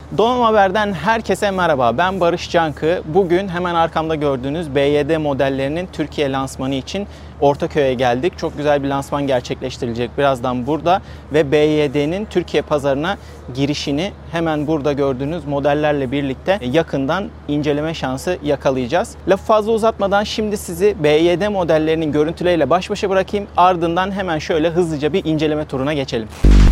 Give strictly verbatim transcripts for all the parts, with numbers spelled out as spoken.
Donanım Haber'den herkese merhaba. Ben Barış Cankı. Bugün hemen arkamda gördüğünüz B Y D modellerinin Türkiye lansmanı için Ortaköy'e geldik. Çok güzel bir lansman gerçekleştirilecek birazdan burada ve B Y D'nin Türkiye pazarına girişini hemen burada gördüğünüz modellerle birlikte yakından inceleme şansı yakalayacağız. Lafı fazla uzatmadan şimdi sizi B Y D modellerinin görüntüleriyle baş başa bırakayım. Ardından hemen şöyle hızlıca bir inceleme turuna geçelim.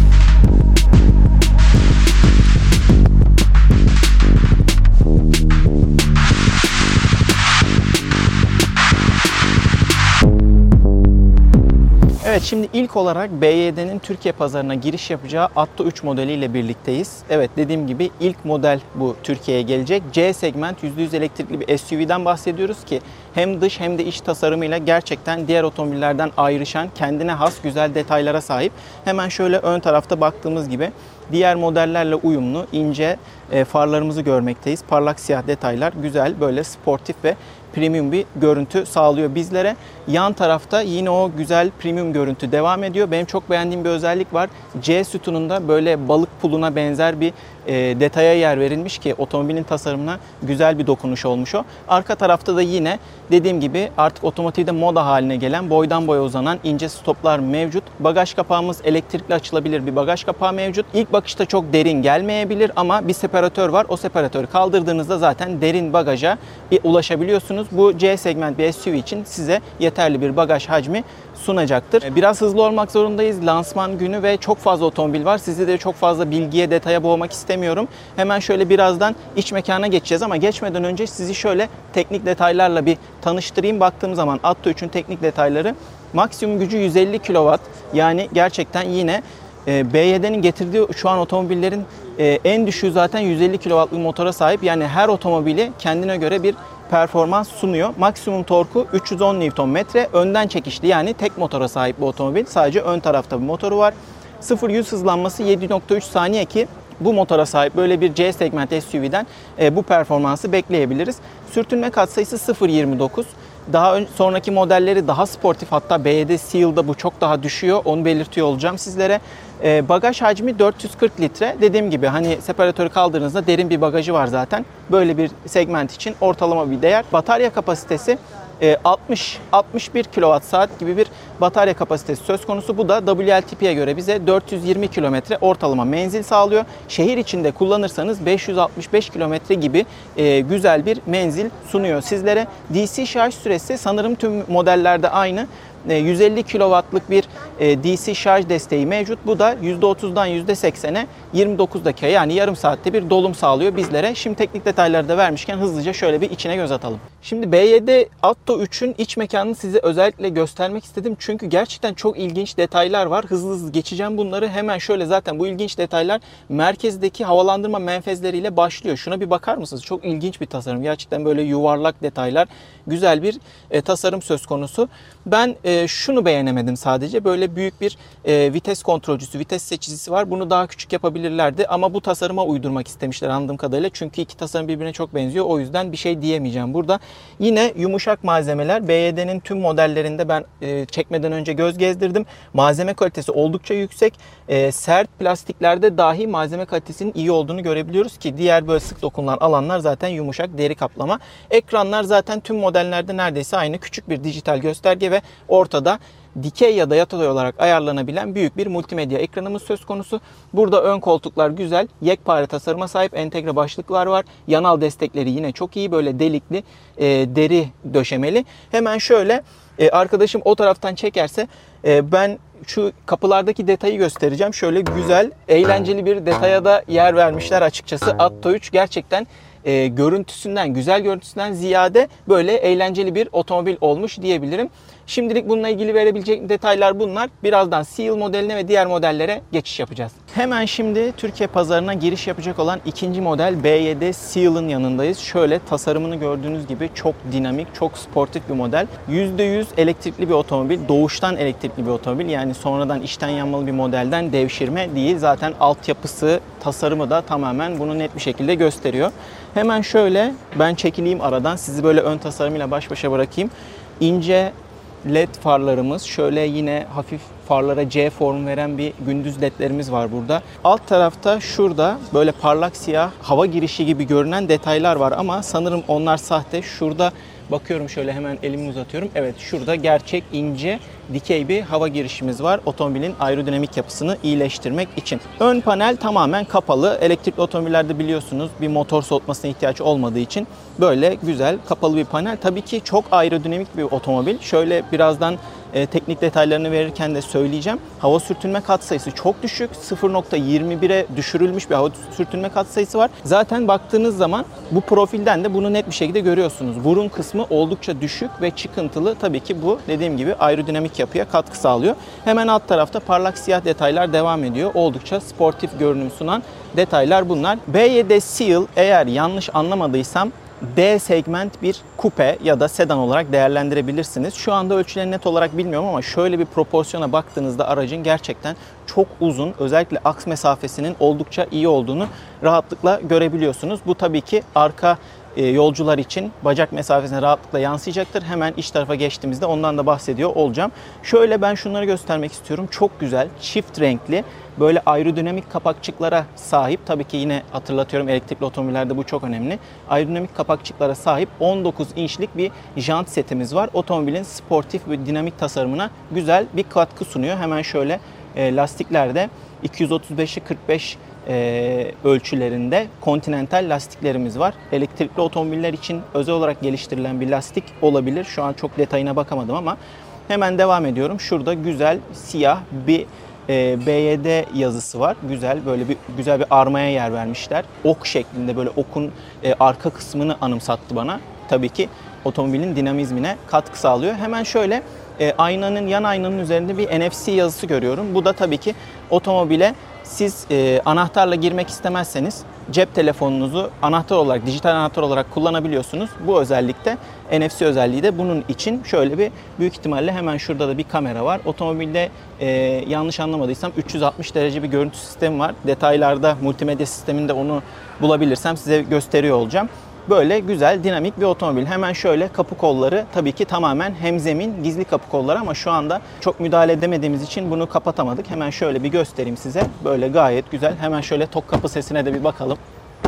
Evet, şimdi ilk olarak B Y D'nin Türkiye pazarına giriş yapacağı Atto üç modeliyle birlikteyiz. Evet, dediğim gibi ilk model bu Türkiye'ye gelecek. C segment yüzde yüz elektrikli bir S U V'den bahsediyoruz ki hem dış hem de iç tasarımıyla gerçekten diğer otomobillerden ayrışan, kendine has güzel detaylara sahip. Hemen şöyle ön tarafta baktığımız gibi diğer modellerle uyumlu ince farlarımızı görmekteyiz. Parlak siyah detaylar, güzel böyle sportif ve premium bir görüntü sağlıyor bizlere. Yan tarafta yine o güzel premium görüntü devam ediyor. Benim çok beğendiğim bir özellik var. C sütununda böyle balık puluna benzer bir e, detaya yer verilmiş ki otomobilin tasarımına güzel bir dokunuş olmuş o. Arka tarafta da yine dediğim gibi artık otomotivde moda haline gelen boydan boya uzanan ince stoplar mevcut. Bagaj kapağımız elektrikli açılabilir bir bagaj kapağı mevcut. İlk bakışta çok derin gelmeyebilir ama bir separatör var. O separatörü kaldırdığınızda zaten derin bagaja ulaşabiliyorsunuz. Bu C segment bir S U V için size yeterli bir bagaj hacmi sunacaktır. Biraz hızlı olmak zorundayız. Lansman günü ve çok fazla otomobil var. Sizi de çok fazla bilgiye, detaya boğmak istemiyorum. Hemen şöyle birazdan iç mekana geçeceğiz ama geçmeden önce sizi şöyle teknik detaylarla bir tanıştırayım. Baktığım zaman Atto üçün teknik detayları maksimum gücü yüz elli kilowatt. Yani gerçekten yine B Y D'nin getirdiği şu an otomobillerin en düşüğü zaten yüz elli kilowattlık motora sahip. Yani her otomobili kendine göre bir performans sunuyor. Maksimum torku üç yüz on Newton metre. Önden çekişli, yani tek motora sahip bu otomobil. Sadece ön tarafta bir motoru var. sıfır yüz hızlanması yedi nokta üç saniye ki bu motora sahip böyle bir C segment S U V'den e, bu performansı bekleyebiliriz. Sürtünme katsayısı sıfır virgül yirmi dokuz. Daha sonraki modelleri daha sportif, hatta B Y D Seal'da bu çok daha düşüyor. Onu belirtiyor olacağım sizlere. Ee, bagaj hacmi dört yüz kırk litre. Dediğim gibi hani separatörü kaldırdığınızda derin bir bagajı var zaten. Böyle bir segment için ortalama bir değer. Batarya kapasitesi altmış altmış bir kilowatt saat gibi bir batarya kapasitesi söz konusu. Bu da W L T P'ye göre bize dört yüz yirmi kilometre ortalama menzil sağlıyor. Şehir içinde kullanırsanız beş yüz altmış beş kilometre gibi e, güzel bir menzil sunuyor sizlere. D C şarj süresi sanırım tüm modellerde aynı. yüz elli kilowattlık bir D C şarj desteği mevcut. Bu da yüzde otuzdan yüzde seksene yirmi dokuz dakika, yani yarım saatte bir dolum sağlıyor bizlere. Şimdi teknik detayları da vermişken hızlıca şöyle bir içine göz atalım. Şimdi B Y D Atto üçün iç mekanını size özellikle göstermek istedim. Çünkü gerçekten çok ilginç detaylar var. Hızlı hızlı geçeceğim bunları. Hemen şöyle, zaten bu ilginç detaylar merkezdeki havalandırma menfezleriyle başlıyor. Şuna bir bakar mısınız? Çok ilginç bir tasarım. Gerçekten böyle yuvarlak detaylar. Güzel bir e, tasarım söz konusu. Ben e, şunu beğenemedim sadece. Böyle büyük bir e, vites kontrolcüsü, vites seçicisi var. Bunu daha küçük yapabilirlerdi ama bu tasarıma uydurmak istemişler anladığım kadarıyla. Çünkü iki tasarım birbirine çok benziyor. O yüzden bir şey diyemeyeceğim burada. Yine yumuşak malzemeler. B Y D'nin tüm modellerinde ben e, çekmeden önce göz gezdirdim. Malzeme kalitesi oldukça yüksek. E, sert plastiklerde dahi malzeme kalitesinin iyi olduğunu görebiliyoruz ki diğer böyle sık dokunulan alanlar zaten yumuşak deri kaplama. Ekranlar zaten tüm modellerde neredeyse aynı. Küçük bir dijital gösterge ve ortada dikey ya da yatay olarak ayarlanabilen büyük bir multimedya ekranımız söz konusu. Burada ön koltuklar güzel, yekpare tasarıma sahip entegre başlıklar var. Yanal destekleri yine çok iyi, böyle delikli e, deri döşemeli. Hemen şöyle e, arkadaşım o taraftan çekerse e, ben şu kapılardaki detayı göstereceğim. Şöyle güzel, eğlenceli bir detaya da yer vermişler açıkçası. Atto üç gerçekten e, görüntüsünden, güzel görüntüsünden ziyade böyle eğlenceli bir otomobil olmuş diyebilirim. Şimdilik bununla ilgili verebilecek detaylar bunlar. Birazdan Seal modeline ve diğer modellere geçiş yapacağız. Hemen şimdi Türkiye pazarına giriş yapacak olan ikinci model B Y D Seal'ın yanındayız. Şöyle tasarımını gördüğünüz gibi çok dinamik, çok sportif bir model. yüzde yüz elektrikli bir otomobil, doğuştan elektrikli bir otomobil. Yani sonradan içten yanmalı bir modelden devşirme değil. Zaten altyapısı, tasarımı da tamamen bunu net bir şekilde gösteriyor. Hemen şöyle ben çekileyim aradan, sizi böyle ön tasarımıyla baş başa bırakayım. İnce L E D farlarımız, şöyle yine hafif farlara C form veren bir gündüz ledlerimiz var burada. Alt tarafta şurada böyle parlak siyah hava girişi gibi görünen detaylar var ama sanırım onlar sahte. Şurada bakıyorum, şöyle hemen elimi uzatıyorum. Evet, şurada gerçek ince dikey bir hava girişimiz var. Otomobilin aerodinamik yapısını iyileştirmek için. Ön panel tamamen kapalı. Elektrikli otomobillerde biliyorsunuz bir motor soğutmasına ihtiyaç olmadığı için böyle güzel kapalı bir panel. Tabii ki çok aerodinamik bir otomobil. Şöyle birazdan e, teknik detaylarını verirken de söyleyeceğim. Hava sürtünme katsayısı çok düşük. sıfır nokta yirmi bire düşürülmüş bir hava sürtünme katsayısı var. Zaten baktığınız zaman bu profilden de bunu net bir şekilde görüyorsunuz. Burun kısmı oldukça düşük ve çıkıntılı. Tabii ki bu dediğim gibi aerodinamik yapıya katkı sağlıyor. Hemen alt tarafta parlak siyah detaylar devam ediyor. Oldukça sportif görünüm sunan detaylar bunlar. B Y D Seal, eğer yanlış anlamadıysam D segment bir kupe ya da sedan olarak değerlendirebilirsiniz. Şu anda ölçülerini net olarak bilmiyorum ama şöyle bir proporsiyona baktığınızda aracın gerçekten çok uzun, özellikle aks mesafesinin oldukça iyi olduğunu rahatlıkla görebiliyorsunuz. Bu tabii ki arka yolcular için bacak mesafesine rahatlıkla yansıyacaktır. Hemen iç tarafa geçtiğimizde ondan da bahsediyor olacağım. Şöyle ben şunları göstermek istiyorum. Çok güzel, çift renkli, böyle aerodinamik kapakçıklara sahip. Tabii ki yine hatırlatıyorum, elektrikli otomobillerde bu çok önemli. Aerodinamik kapakçıklara sahip on dokuz inçlik bir jant setimiz var. Otomobilin sportif ve dinamik tasarımına güzel bir katkı sunuyor. Hemen şöyle e, lastiklerde iki yüz otuz beşe kırk beş e, ölçülerinde Continental lastiklerimiz var. Elektrikli otomobiller için özel olarak geliştirilen bir lastik olabilir. Şu an çok detayına bakamadım ama hemen devam ediyorum. Şurada güzel siyah bir e, B Y D yazısı var. Güzel, böyle bir güzel bir armaya yer vermişler. Ok şeklinde, böyle okun e, arka kısmını anımsattı bana. Tabii ki otomobilin dinamizmine katkı sağlıyor. Hemen şöyle e, aynanın, yan aynanın üzerinde bir N F C yazısı görüyorum. Bu da tabii ki otomobile siz e, anahtarla girmek istemezseniz cep telefonunuzu anahtar olarak, dijital anahtar olarak kullanabiliyorsunuz. Bu özellikle N F C özelliği de bunun için. Şöyle bir büyük ihtimalle hemen şurada da bir kamera var. Otomobilde e, yanlış anlamadıysam üç yüz altmış derece bir görüntü sistemi var. Detaylarda multimedya sisteminde onu bulabilirsem size gösteriyor olacağım. Böyle güzel, dinamik bir otomobil. Hemen şöyle kapı kolları tabii ki tamamen hemzemin, gizli kapı kolları ama şu anda çok müdahale edemediğimiz için bunu kapatamadık. Hemen şöyle bir göstereyim size. Böyle gayet güzel. Hemen şöyle tok kapı sesine de bir bakalım.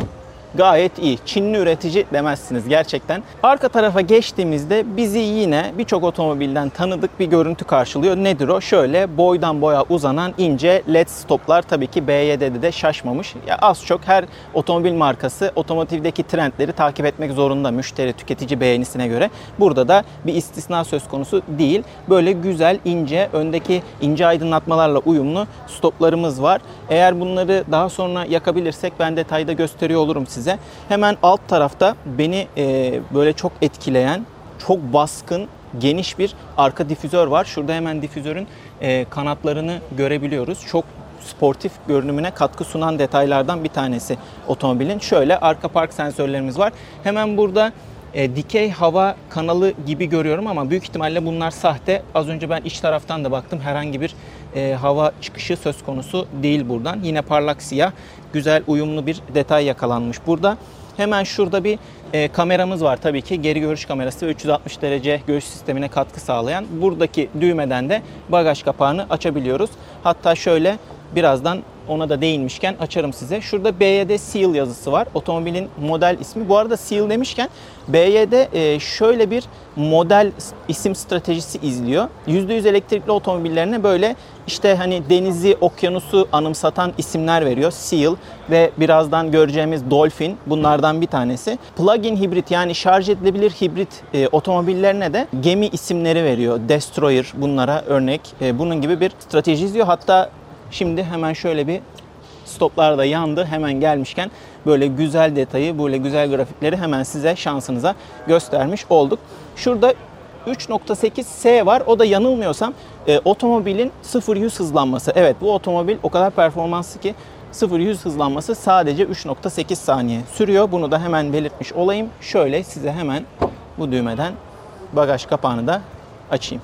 Gayet iyi. Çinli üretici demezsiniz gerçekten. Arka tarafa geçtiğimizde bizi yine birçok otomobilden tanıdık bir görüntü karşılıyor. Nedir o? Şöyle boydan boya uzanan ince led stoplar. Tabii ki B Y D'de de şaşmamış. Ya az çok her otomobil markası otomotivdeki trendleri takip etmek zorunda, müşteri tüketici beğenisine göre. Burada da bir istisna söz konusu değil. Böyle güzel, ince, öndeki ince aydınlatmalarla uyumlu stoplarımız var. Eğer bunları daha sonra yakabilirsek ben detayda gösteriyor olurum size. Size. Hemen alt tarafta beni e, böyle çok etkileyen, çok baskın, geniş bir arka difüzör var. Şurada hemen difüzörün e, kanatlarını görebiliyoruz. Çok sportif görünümüne katkı sunan detaylardan bir tanesi otomobilin. Şöyle arka park sensörlerimiz var. Hemen burada e, dikey hava kanalı gibi görüyorum ama büyük ihtimalle bunlar sahte. Az önce ben iç taraftan da baktım. Herhangi bir e, hava çıkışı söz konusu değil buradan. Yine parlak siyah, güzel uyumlu bir detay yakalanmış burada. Hemen şurada bir e, kameramız var tabii ki. Geri görüş kamerası ve üç yüz altmış derece görüş sistemine katkı sağlayan. Buradaki düğmeden de bagaj kapağını açabiliyoruz. Hatta şöyle birazdan ona da değinmişken açarım size. Şurada B Y D Seal yazısı var. Otomobilin model ismi. Bu arada Seal demişken B Y D şöyle bir model isim stratejisi izliyor. yüzde yüz elektrikli otomobillerine böyle işte hani denizi, okyanusu anımsatan isimler veriyor. Seal ve birazdan göreceğimiz Dolphin bunlardan bir tanesi. Plug-in hibrit, yani şarj edilebilir hibrit e, otomobillerine de gemi isimleri veriyor. Destroyer bunlara örnek. E, bunun gibi bir strateji izliyor. Hatta şimdi hemen şöyle bir stoplar da yandı. Hemen gelmişken böyle güzel detayı, böyle güzel grafikleri hemen size şansınıza göstermiş olduk. Şurada üç nokta sekiz S var. O da yanılmıyorsam e, otomobilin sıfır yüz hızlanması. Evet, bu otomobil o kadar performanslı ki sıfır yüz hızlanması sadece üç nokta sekiz saniye sürüyor. Bunu da hemen belirtmiş olayım. Şöyle size hemen bu düğmeden bagaj kapağını da açayım.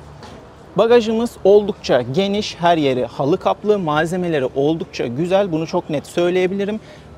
Bagajımız oldukça geniş, her yeri halı kaplı, malzemeleri oldukça güzel. Bunu çok net söyleyebilirim.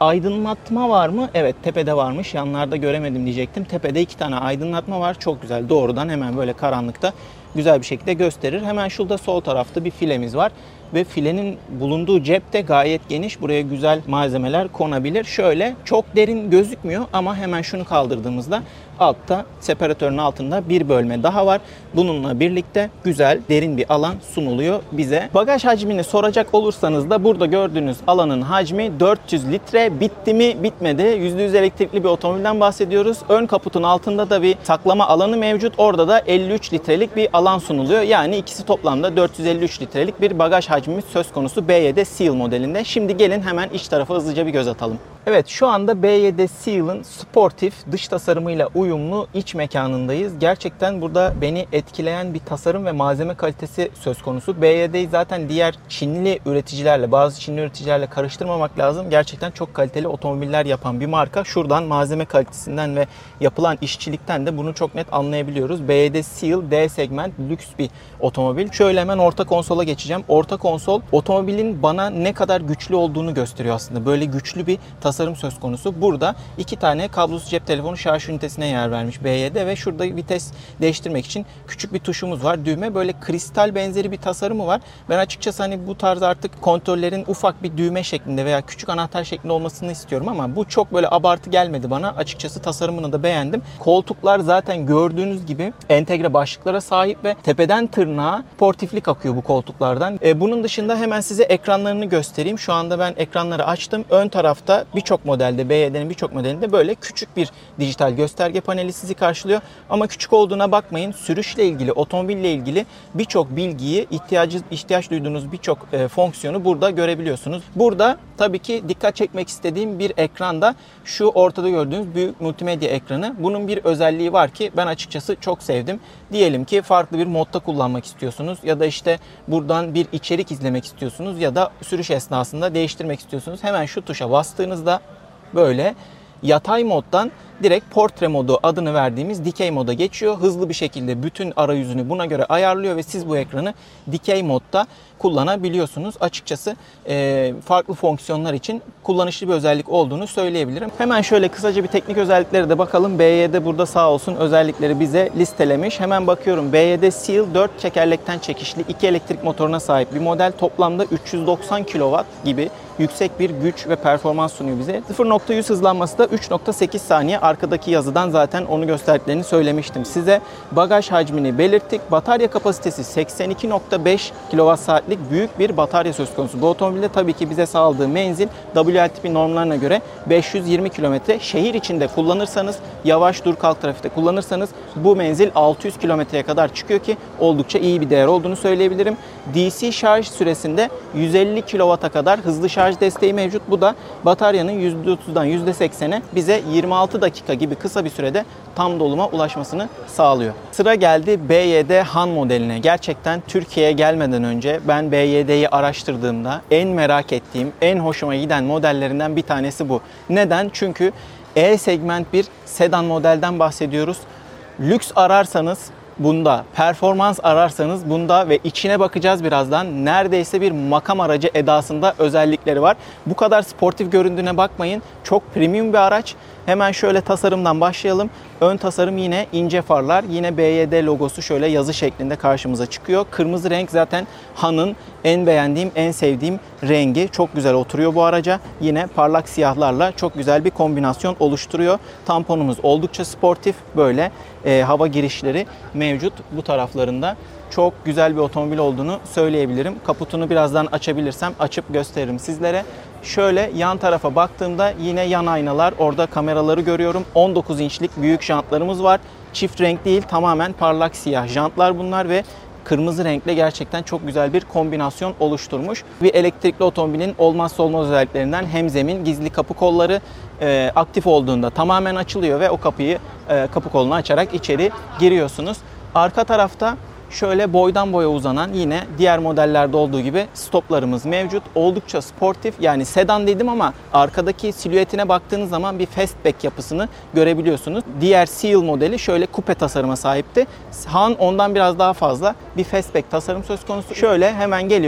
aydınlatma var mı? Evet, tepede varmış. Yanlarda göremedim diyecektim. Tepede iki tane aydınlatma var. Çok güzel. Doğrudan hemen böyle karanlıkta güzel bir şekilde gösterir. Hemen şurada sol tarafta bir filemiz var. Ve filenin bulunduğu cep de gayet geniş. Buraya güzel malzemeler konabilir. Şöyle çok derin gözükmüyor ama hemen şunu kaldırdığımızda altta, separatörün altında bir bölme daha var. Bununla birlikte güzel, derin bir alan sunuluyor bize. Bagaj hacmini soracak olursanız da burada gördüğünüz alanın hacmi dört yüz litre. Bitti mi? Bitmedi. yüzde yüz elektrikli bir otomobilden bahsediyoruz. Ön kaputun altında da bir saklama alanı mevcut. Orada da elli üç litrelik bir alan sunuluyor. Yani ikisi toplamda dört yüz elli üç litrelik bir bagaj hacmimiz söz konusu B Y D Seal modelinde. Şimdi gelin hemen iç tarafa hızlıca bir göz atalım. Evet, şu anda B Y D Seal'ın sportif dış tasarımıyla uyumlu iç mekanındayız. Gerçekten burada beni etkileyen bir tasarım ve malzeme kalitesi söz konusu. B Y D'yi zaten diğer Çinli üreticilerle, bazı Çinli üreticilerle karıştırmamak lazım. Gerçekten çok kaliteli otomobiller yapan bir marka. Şuradan malzeme kalitesinden ve yapılan işçilikten de bunu çok net anlayabiliyoruz. B Y D Seal D segment lüks bir otomobil. Şöyle hemen orta konsola geçeceğim. Orta konsol otomobilin bana ne kadar güçlü olduğunu gösteriyor aslında. Böyle güçlü bir tasarım tasarım söz konusu. Burada iki tane kablosuz cep telefonu şarj ünitesine yer vermiş B Y D ve şurada vites değiştirmek için küçük bir tuşumuz var. Düğme, böyle kristal benzeri bir tasarımı var. Ben açıkçası hani bu tarz artık kontrollerin ufak bir düğme şeklinde veya küçük anahtar şeklinde olmasını istiyorum ama bu çok böyle abartı gelmedi bana. Açıkçası tasarımını da beğendim. Koltuklar zaten gördüğünüz gibi entegre başlıklara sahip ve tepeden tırnağa sportiflik akıyor bu koltuklardan. E, bunun dışında hemen size ekranlarını göstereyim. Şu anda ben ekranları açtım. Ön tarafta birçok modelde, B Y D'nin birçok modelinde böyle küçük bir dijital gösterge paneli sizi karşılıyor. Ama küçük olduğuna bakmayın. Sürüşle ilgili, otomobille ilgili birçok bilgiyi, ihtiyacı, ihtiyaç duyduğunuz birçok e, fonksiyonu burada görebiliyorsunuz. Burada tabii ki dikkat çekmek istediğim bir ekranda şu ortada gördüğünüz büyük multimedya ekranı. Bunun bir özelliği var ki ben açıkçası çok sevdim. Diyelim ki farklı bir modda kullanmak istiyorsunuz ya da işte buradan bir içerik izlemek istiyorsunuz ya da sürüş esnasında değiştirmek istiyorsunuz. Hemen şu tuşa bastığınızda böyle yatay moddan direkt portre modu adını verdiğimiz dikey moda geçiyor. Hızlı bir şekilde bütün arayüzünü buna göre ayarlıyor ve siz bu ekranı dikey modda kullanabiliyorsunuz. Açıkçası e, farklı fonksiyonlar için kullanışlı bir özellik olduğunu söyleyebilirim. Hemen şöyle kısaca bir teknik özelliklere de bakalım. B Y D burada sağ olsun özellikleri bize listelemiş. Hemen bakıyorum. B Y D Seal dört çekerlekten çekişli iki elektrik motoruna sahip bir model. Toplamda üç yüz doksan kilowatt gibi yüksek bir güç ve performans sunuyor bize. sıfır nokta yüz hızlanması da üç nokta sekiz saniye. Arkadaki yazıdan zaten onu gösterdiklerini söylemiştim size. Bagaj hacmini belirttik. Batarya kapasitesi seksen iki nokta beş kilowatt saatlik büyük bir batarya söz konusu. Bu otomobilde tabii ki bize sağladığı menzil W L T P normlarına göre beş yüz yirmi kilometre. Şehir içinde kullanırsanız, yavaş dur kalk trafikte kullanırsanız bu menzil altı yüz kilometreye kadar çıkıyor ki oldukça iyi bir değer olduğunu söyleyebilirim. D C şarj süresinde yüz elli kilowatta kadar hızlı şarj desteği mevcut. Bu da bataryanın yüzde otuzdan yüzde seksene bize yirmi altı dakika gibi kısa bir sürede tam doluma ulaşmasını sağlıyor. Sıra geldi B Y D Han modeline. Gerçekten Türkiye'ye gelmeden önce ben B Y D'yi araştırdığımda en merak ettiğim, en hoşuma giden modellerinden bir tanesi bu. Neden? Çünkü E segment bir sedan modelden bahsediyoruz. Lüks ararsanız bunda, performans ararsanız bunda ve içine bakacağız birazdan. Neredeyse bir makam aracı edasında özellikleri var. Bu kadar sportif göründüğüne bakmayın. Çok premium bir araç. Hemen şöyle tasarımdan başlayalım. Ön tasarım yine ince farlar. Yine B Y D logosu şöyle yazı şeklinde karşımıza çıkıyor. Kırmızı renk zaten Han'ın en beğendiğim, en sevdiğim rengi. Çok güzel oturuyor bu araca. Yine parlak siyahlarla çok güzel bir kombinasyon oluşturuyor. Tamponumuz oldukça sportif. Böyle e, hava girişleri mevcut bu taraflarında. Çok güzel bir otomobil olduğunu söyleyebilirim. Kaputunu birazdan açabilirsem açıp gösteririm sizlere. Şöyle yan tarafa baktığımda yine yan aynalar, orada kameraları görüyorum. on dokuz inçlik büyük jantlarımız var. Çift renk değil, tamamen parlak siyah jantlar bunlar ve kırmızı renkle gerçekten çok güzel bir kombinasyon oluşturmuş. Bir elektrikli otomobilin olmazsa olmaz özelliklerinden hemzemin gizli kapı kolları e, aktif olduğunda tamamen açılıyor ve o kapıyı e, kapı kolunu açarak içeri giriyorsunuz. Arka tarafta şöyle boydan boya uzanan yine diğer modellerde olduğu gibi stoplarımız mevcut. Oldukça sportif, yani sedan dedim ama arkadaki silüetine baktığınız zaman bir fastback yapısını görebiliyorsunuz. Diğer Seal modeli şöyle kupe tasarıma sahipti. Han ondan biraz daha fazla bir fastback tasarım söz konusu. Şöyle hemen geliyorum.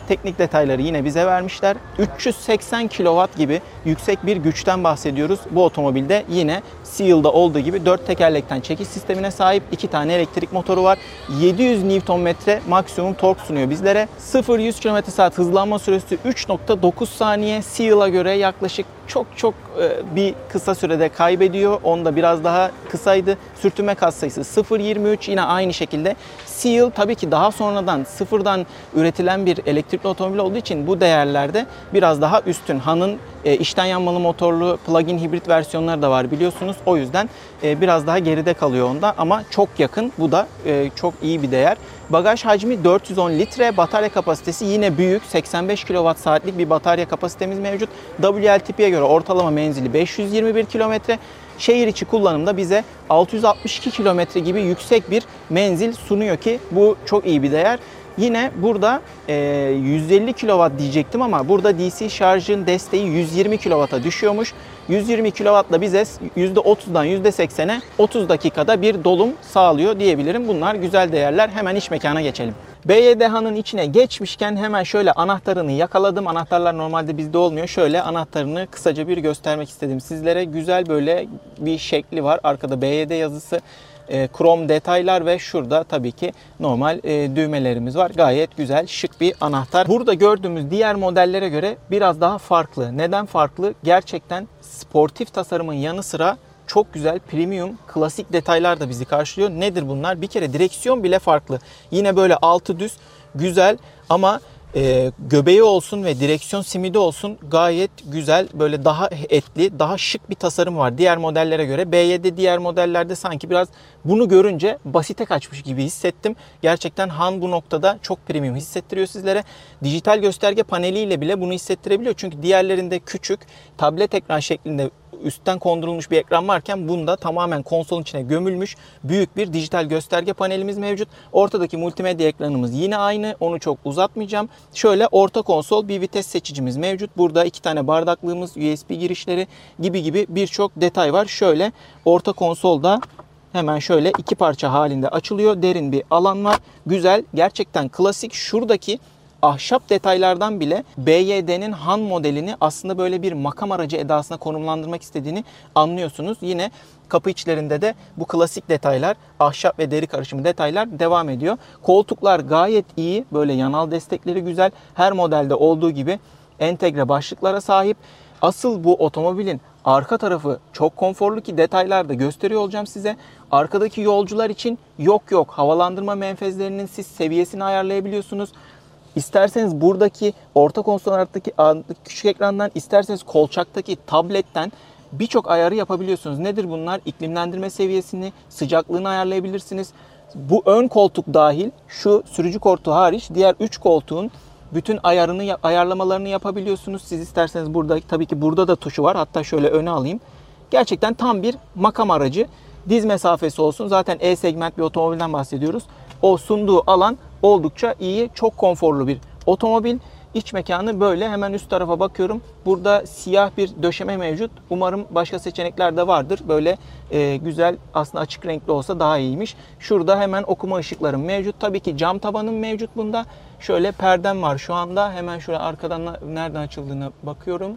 Teknik detayları yine bize vermişler. üç yüz seksen kilowatt gibi yüksek bir güçten bahsediyoruz. Bu otomobilde yine Seal'da olduğu gibi dört tekerlekten çekiş sistemine sahip, iki tane elektrik motoru var. yedi yüz Newton metre maksimum tork sunuyor bizlere. sıfır yüz kilometre saat hızlanma süresi üç nokta dokuz saniye. Seal'a göre yaklaşık çok çok bir kısa sürede kaybediyor. Onda biraz daha kısaydı. Sürtünme katsayısı sıfır virgül yirmi üç, yine aynı şekilde. Seal tabii ki daha sonradan sıfırdan üretilen bir elektrikli otomobil olduğu için bu değerlerde biraz daha üstün. Han'ın e, içten yanmalı motorlu plug-in hibrit versiyonları da var biliyorsunuz. O yüzden e, biraz daha geride kalıyor onda ama çok yakın. Bu da e, çok iyi bir değer. Bagaj hacmi dört yüz on litre, batarya kapasitesi yine büyük. seksen beş kilowatt saatlik bir batarya kapasitemiz mevcut. W L T P'ye göre ortalama menzili beş yüz yirmi bir kilometre. Şehir içi kullanımda bize altı yüz altmış iki kilometre gibi yüksek bir menzil sunuyor ki bu çok iyi bir değer. Yine burada e, yüz elli kilowatt diyecektim ama burada D C şarjın desteği yüz yirmi kilowatt'a düşüyormuş. yüz yirmi kilowattla bize yüzde otuzdan yüzde seksene otuz dakikada bir dolum sağlıyor diyebilirim. Bunlar güzel değerler. Hemen iç mekana geçelim. B Y D Han'ın içine geçmişken hemen şöyle anahtarını yakaladım. Anahtarlar normalde bizde olmuyor. Şöyle anahtarını kısaca bir göstermek istedim sizlere. Güzel böyle bir şekli var. Arkada B Y D yazısı, e, krom detaylar ve şurada tabii ki normal e, düğmelerimiz var. Gayet güzel, şık bir anahtar. Burada gördüğümüz diğer modellere göre biraz daha farklı. Neden farklı? Gerçekten sportif tasarımın yanı sıra çok güzel, premium, klasik detaylar da bizi karşılıyor. Nedir bunlar? Bir kere direksiyon bile farklı. Yine böyle altı düz, güzel ama e, göbeği olsun ve direksiyon simidi olsun gayet güzel. Böyle daha etli, daha şık bir tasarım var diğer modellere göre. B Y D diğer modellerde sanki biraz bunu görünce basite kaçmış gibi hissettim. Gerçekten Han bu noktada çok premium hissettiriyor sizlere. Dijital gösterge paneliyle bile bunu hissettirebiliyor. Çünkü diğerlerinde küçük, tablet ekran şeklinde üstten kondurulmuş bir ekran varken bunda tamamen konsolun içine gömülmüş büyük bir dijital gösterge panelimiz mevcut. Ortadaki multimedya ekranımız yine aynı. Onu çok uzatmayacağım. Şöyle orta konsol, bir vites seçicimiz mevcut. Burada iki tane bardaklığımız, U S B girişleri gibi gibi birçok detay var. Şöyle orta konsolda hemen şöyle iki parça halinde açılıyor. Derin bir alan var. Güzel, gerçekten klasik. Şuradaki ahşap detaylardan bile B Y D'nin Han modelini aslında böyle bir makam aracı edasına konumlandırmak istediğini anlıyorsunuz. Yine kapı içlerinde de bu klasik detaylar, ahşap ve deri karışımı detaylar devam ediyor. Koltuklar gayet iyi. Böyle yanal destekleri güzel. Her modelde olduğu gibi entegre başlıklara sahip. Asıl bu otomobilin arka tarafı çok konforlu ki detaylarda gösteriyor olacağım size. Arkadaki yolcular için yok yok havalandırma menfezlerinin siz seviyesini ayarlayabiliyorsunuz. İsterseniz buradaki orta konsollardaki küçük ekrandan, isterseniz kolçaktaki tabletten birçok ayarı yapabiliyorsunuz. Nedir bunlar? İklimlendirme seviyesini, sıcaklığını ayarlayabilirsiniz. Bu ön koltuk dahil, şu sürücü koltuğu hariç diğer üç koltuğun bütün ayarını, ayarlamalarını yapabiliyorsunuz. Siz isterseniz burada, tabii ki burada da tuşu var. Hatta şöyle öne alayım. Gerçekten tam bir makam aracı. Diz mesafesi olsun. Zaten E segment bir otomobilden bahsediyoruz. O sunduğu alan oldukça iyi, çok konforlu bir otomobil. İç mekanı böyle. Hemen üst tarafa bakıyorum. Burada siyah bir döşeme mevcut. Umarım başka seçenekler de vardır. Böyle e, güzel, aslında açık renkli olsa daha iyiymiş. Şurada hemen okuma ışıklarım mevcut. Tabii ki cam tabanım mevcut bunda. Şöyle perdem var şu anda. Hemen şöyle arkadan nereden açıldığına bakıyorum.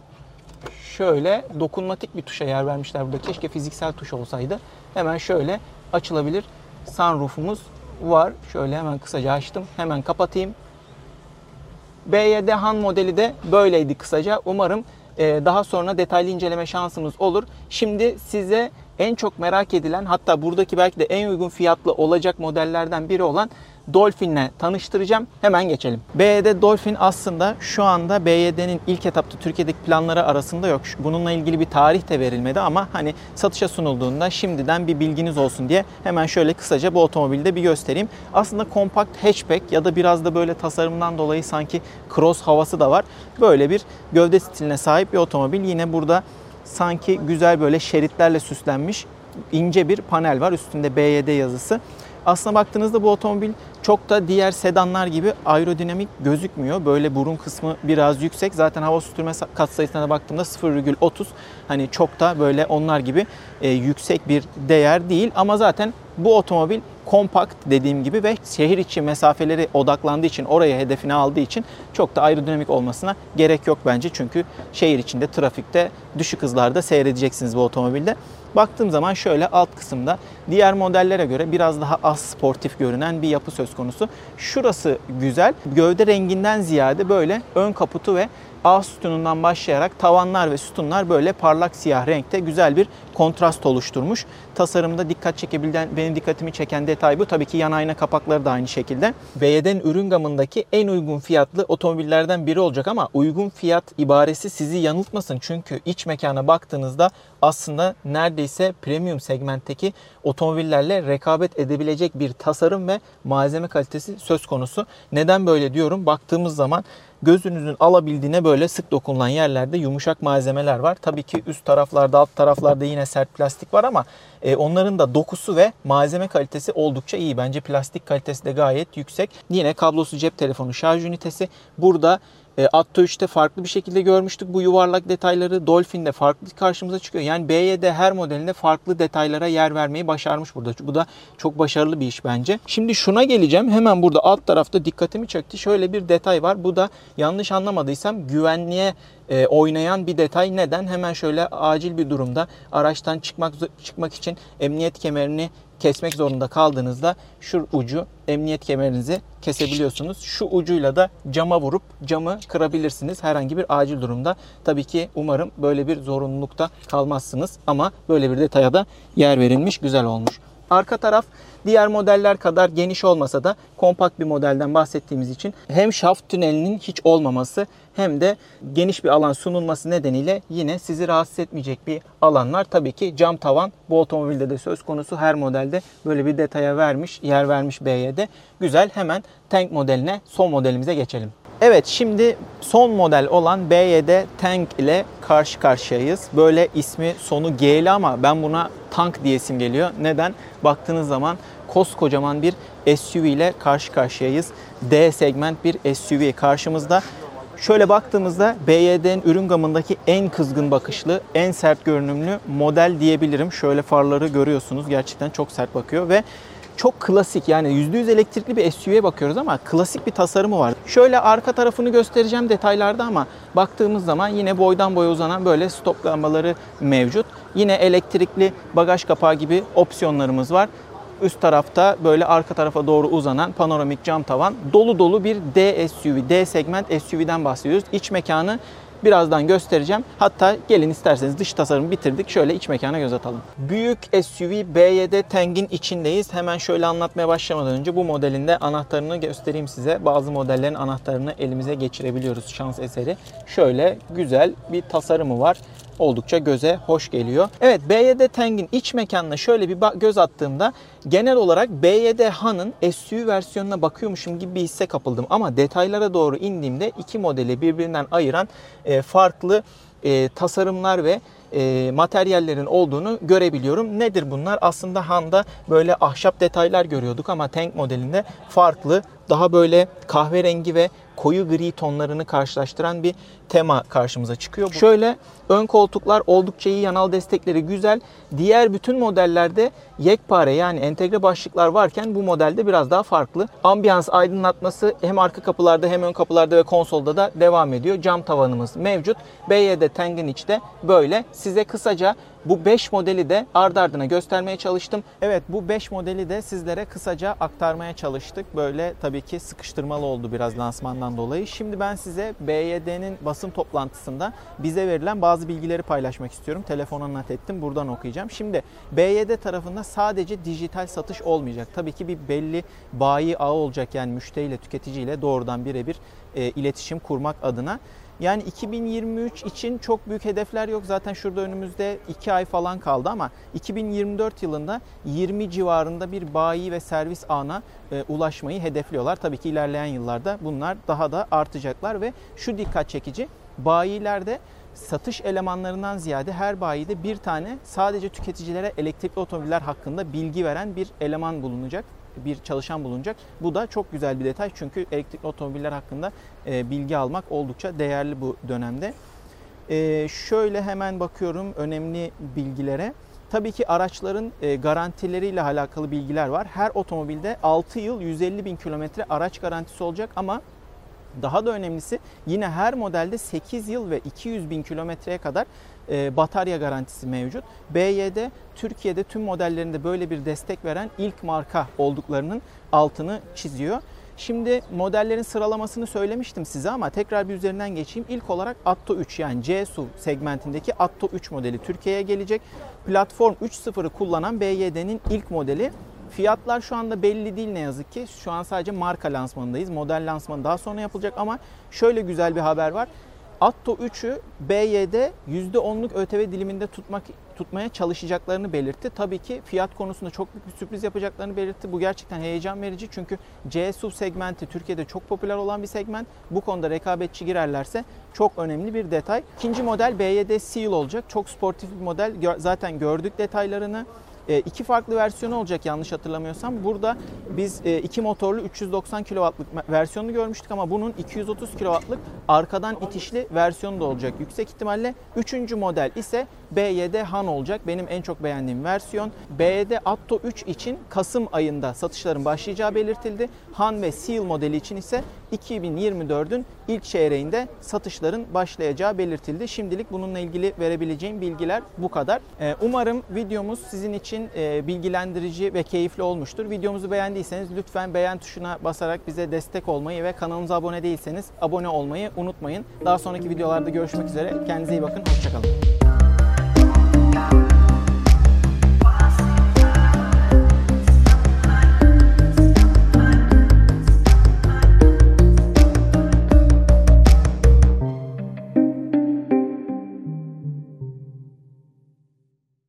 Şöyle dokunmatik bir tuşa yer vermişler burada. Keşke fiziksel tuş olsaydı. Hemen şöyle açılabilir sunroofumuz var. Şöyle hemen kısaca açtım. Hemen kapatayım. B Y D Han modeli de böyleydi kısaca. Umarım daha sonra detaylı inceleme şansımız olur. Şimdi size en çok merak edilen, hatta buradaki belki de en uygun fiyatlı olacak modellerden biri olan Dolphin'le tanıştıracağım. Hemen geçelim. B Y D Dolphin aslında şu anda B Y D'nin ilk etapta Türkiye'deki planları arasında yok. Bununla ilgili bir tarih de verilmedi ama hani satışa sunulduğunda şimdiden bir bilginiz olsun diye hemen şöyle kısaca bu otomobilde bir göstereyim. Aslında kompakt hatchback ya da biraz da böyle tasarımdan dolayı sanki cross havası da var. Böyle bir gövde stiline sahip bir otomobil. Yine burada sanki güzel böyle şeritlerle süslenmiş ince bir panel var. Üstünde B Y D yazısı. Aslına baktığınızda bu otomobil çok da diğer sedanlar gibi aerodinamik gözükmüyor. Böyle burun kısmı biraz yüksek. Zaten hava süpürme katsayısına da baktığımda sıfır virgül otuz. Hani çok da böyle onlar gibi e, yüksek bir değer değil. Ama zaten bu otomobil kompakt dediğim gibi ve şehir içi mesafeleri odaklandığı için, oraya hedefine aldığı için çok da aerodinamik olmasına gerek yok bence. Çünkü şehir içinde, trafikte düşük hızlarda seyredeceksiniz bu otomobilde. Baktığım zaman şöyle alt kısımda diğer modellere göre biraz daha az sportif görünen bir yapı söz konusu. Şurası güzel. Gövde renginden ziyade böyle ön kaputu ve A sütunundan başlayarak tavanlar ve sütunlar böyle parlak siyah renkte güzel bir kontrast oluşturmuş. Tasarımda dikkat çekebilen, benim dikkatimi çeken detay bu. Tabii ki yan ayna kapakları da aynı şekilde. B Y D'nin ürün gamındaki en uygun fiyatlı otomobillerden biri olacak ama uygun fiyat ibaresi sizi yanıltmasın. Çünkü iç mekana baktığınızda aslında neredeyse premium segmentteki otomobillerle rekabet edebilecek bir tasarım ve malzeme kalitesi söz konusu. Neden böyle diyorum? Baktığımız zaman gözünüzün alabildiğine böyle sık dokunulan yerlerde yumuşak malzemeler var. Tabii ki üst taraflarda, alt taraflarda yine sert plastik var ama e, onların da dokusu ve malzeme kalitesi oldukça iyi. Bence plastik kalitesi de gayet yüksek. Yine kablosuz cep telefonu şarj ünitesi. Burada E, Atto üçte farklı bir şekilde görmüştük bu yuvarlak detayları. Dolphin'de farklı karşımıza çıkıyor. Yani B Y D her modelinde farklı detaylara yer vermeyi başarmış burada. Bu da çok başarılı bir iş bence. Şimdi şuna geleceğim. Hemen burada alt tarafta dikkatimi çekti. Şöyle bir detay var. Bu da yanlış anlamadıysam güvenliğe e, oynayan bir detay. Neden? Hemen şöyle acil bir durumda araçtan çıkmak çıkmak için emniyet kemerini kesmek zorunda kaldığınızda şu ucu emniyet kemerinizi kesebiliyorsunuz. Şu ucuyla da cama vurup camı kırabilirsiniz herhangi bir acil durumda. Tabii ki umarım böyle bir zorunlulukta kalmazsınız ama böyle bir detaya da yer verilmiş, güzel olmuş. Arka taraf diğer modeller kadar geniş olmasa da kompakt bir modelden bahsettiğimiz için hem şaft tünelinin hiç olmaması hem de geniş bir alan sunulması nedeniyle yine sizi rahatsız etmeyecek bir alanlar. Tabii ki cam tavan bu otomobilde de söz konusu. Her modelde böyle bir detaya vermiş, yer vermiş B Y D. Güzel, hemen Tank modeline, son modelimize geçelim. Evet, şimdi son model olan B Y D Tank ile karşı karşıyayız. Böyle ismi sonu G'li ama ben buna tank diyesim geliyor. Neden? Baktığınız zaman koskocaman bir S U V ile karşı karşıyayız. D segment bir S U V karşımızda. Şöyle baktığımızda B Y D'nin ürün gamındaki en kızgın bakışlı, en sert görünümlü model diyebilirim. Şöyle farları görüyorsunuz. Gerçekten çok sert bakıyor ve çok klasik, yani yüzde yüz elektrikli bir S U V'ye bakıyoruz ama klasik bir tasarımı var. Şöyle arka tarafını göstereceğim detaylarda ama baktığımız zaman yine boydan boya uzanan böyle stop lambaları mevcut. Yine elektrikli bagaj kapağı gibi opsiyonlarımız var. Üst tarafta böyle arka tarafa doğru uzanan panoramik cam tavan, dolu dolu bir D S U V, D segment S U V'den bahsediyoruz. İç mekanı birazdan göstereceğim. Hatta gelin isterseniz dış tasarımı bitirdik. Şöyle iç mekana göz atalım. Büyük S U V B Y D Tank'in içindeyiz. Hemen şöyle anlatmaya başlamadan önce bu modelin de anahtarını göstereyim size. Bazı modellerin anahtarını elimize geçirebiliyoruz şans eseri. Şöyle güzel bir tasarımı var. Oldukça göze hoş geliyor. Evet, B Y D Tank'in iç mekanına şöyle bir göz attığımda genel olarak B Y D Han'ın S U V versiyonuna bakıyormuşum gibi bir hisse kapıldım. Ama detaylara doğru indiğimde iki modeli birbirinden ayıran e, farklı e, tasarımlar ve e, materyallerin olduğunu görebiliyorum. Nedir bunlar? Aslında Han'da böyle ahşap detaylar görüyorduk ama Tank modelinde farklı, daha böyle kahverengi ve koyu gri tonlarını karşılaştıran bir tema karşımıza çıkıyor. Şöyle ön koltuklar oldukça iyi, yanal destekleri güzel. Diğer bütün modellerde yekpare, yani entegre başlıklar varken bu modelde biraz daha farklı. Ambiyans aydınlatması hem arka kapılarda hem ön kapılarda ve konsolda da devam ediyor. Cam tavanımız mevcut. B Y D Tank'in içi de böyle. Size kısaca bu beş modeli de ardı ardına göstermeye çalıştım. Evet, bu beş modeli de sizlere kısaca aktarmaya çalıştık. Böyle tabii ki sıkıştırmalı oldu biraz lansmandan dolayı. Şimdi ben size B Y D'nin basın toplantısında bize verilen bazı bilgileri paylaşmak istiyorum. Telefona not ettim, buradan okuyacağım. Şimdi B Y D tarafında sadece dijital satış olmayacak. Tabii ki bir belli bayi ağı olacak, yani müşteriyle, tüketiciyle doğrudan birebir e, iletişim kurmak adına. Yani iki bin yirmi üç için çok büyük hedefler yok. Zaten şurada önümüzde iki ay falan kaldı ama iki bin yirmi dört yılında yirmi civarında bir bayi ve servis ağına e, ulaşmayı hedefliyorlar. Tabii ki ilerleyen yıllarda bunlar daha da artacaklar ve şu dikkat çekici: bayilerde satış elemanlarından ziyade her bayide bir tane sadece tüketicilere elektrikli otomobiller hakkında bilgi veren bir eleman bulunacak. Bir çalışan bulunacak. Bu da çok güzel bir detay çünkü elektrikli otomobiller hakkında e, bilgi almak oldukça değerli bu dönemde. E, şöyle hemen bakıyorum önemli bilgilere. Tabii ki araçların e, garantileriyle alakalı bilgiler var. Her otomobilde altı yıl yüz elli bin kilometre araç garantisi olacak ama daha da önemlisi yine her modelde sekiz yıl ve iki yüz bin kilometreye kadar e, batarya garantisi mevcut. B Y D Türkiye'de tüm modellerinde böyle bir destek veren ilk marka olduklarının altını çiziyor. Şimdi modellerin sıralamasını söylemiştim size ama tekrar bir üzerinden geçeyim. İlk olarak Atto üç yani C S U V segmentindeki Atto üç modeli Türkiye'ye gelecek. Platform üç nokta sıfırı kullanan B Y D'nin ilk modeli. Fiyatlar şu anda belli değil ne yazık ki. Şu an sadece marka lansmanındayız. Model lansmanı daha sonra yapılacak ama şöyle güzel bir haber var. Atto üçü B Y D yüzde onluk ÖTV diliminde tutmak tutmaya çalışacaklarını belirtti. Tabii ki fiyat konusunda çok büyük bir sürpriz yapacaklarını belirtti. Bu gerçekten heyecan verici çünkü C S U V segmenti Türkiye'de çok popüler olan bir segment. Bu konuda rekabetçi girerlerse çok önemli bir detay. İkinci model B Y D Seal olacak. Çok sportif bir model. Zaten gördük detaylarını. E, iki farklı versiyonu olacak yanlış hatırlamıyorsam. Burada biz e, iki motorlu üç yüz doksan kilowattlık versiyonunu görmüştük ama bunun iki yüz otuz kilowattlık arkadan itişli versiyonu da olacak yüksek ihtimalle. Üçüncü model ise B Y D Han olacak. Benim en çok beğendiğim versiyon. B Y D Atto üç için Kasım ayında satışların başlayacağı belirtildi. Han ve Seal modeli için ise iki bin yirmi dördün ilk çeyreğinde satışların başlayacağı belirtildi. Şimdilik bununla ilgili verebileceğim bilgiler bu kadar. E, umarım videomuz sizin için bilgilendirici ve keyifli olmuştur. Videomuzu beğendiyseniz lütfen beğen tuşuna basarak bize destek olmayı ve kanalımıza abone değilseniz abone olmayı unutmayın. Daha sonraki videolarda görüşmek üzere. Kendinize iyi bakın. Hoşça kalın.